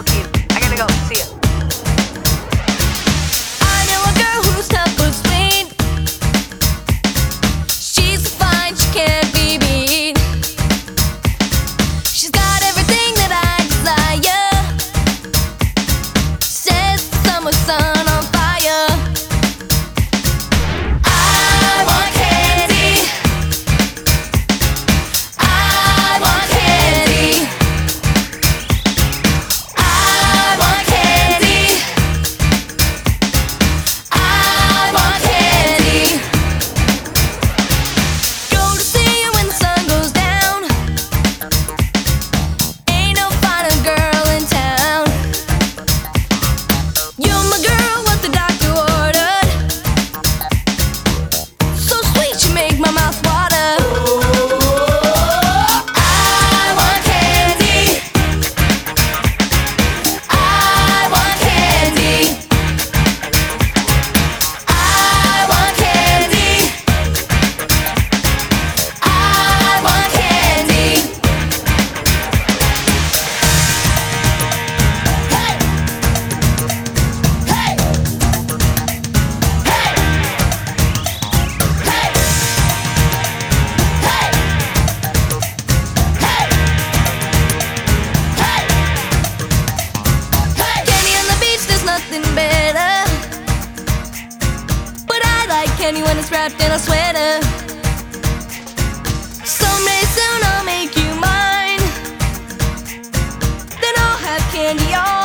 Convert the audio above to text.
go, Keith. I gotta go. See ya. I know a girl who's tough but sweet. She's so fine, she can't be beat. She's got everything that I desire. Says the summer sun on fire. I want candy. I want candy. I want candy. I want candy. Go to see you when the sun goes down. Ain't no finer girl in town. You're my girl, what the doctor ordered. So sweet, you make my mouth water. I want candy. I want candy. I want candy. I want candy. Hey! Hey! Candy on the beach, there's nothing better. But I like candy when it's wrapped in a sweater. Someday soon I'll make you mine. Then I'll have candy all